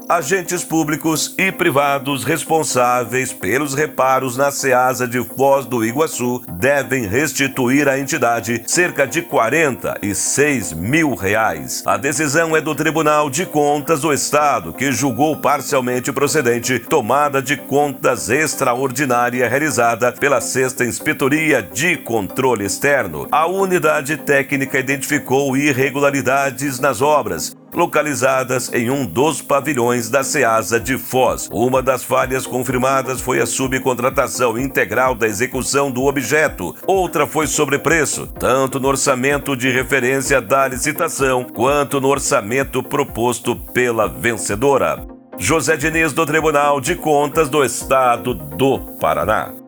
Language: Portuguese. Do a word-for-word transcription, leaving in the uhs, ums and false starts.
agentes públicos e privados responsáveis pelos reparos na Ceasa de Foz do Iguaçu devem restituir à entidade cerca de quarenta e seis mil reais. A decisão é do Tribunal de Contas do Estado, que julgou parcialmente procedente tomada de contas extraordinária realizada pela Sexta Inspetoria de Controle Externo. A unidade técnica identificou irregularidades nas obras localizadas em um dos pavilhões da Ceasa de Foz. Uma das falhas confirmadas foi a subcontratação integral da execução do objeto. Outra foi sobrepreço, tanto no orçamento de referência da licitação, quanto no orçamento proposto pela vencedora. José Diniz, do Tribunal de Contas do Estado do Paraná.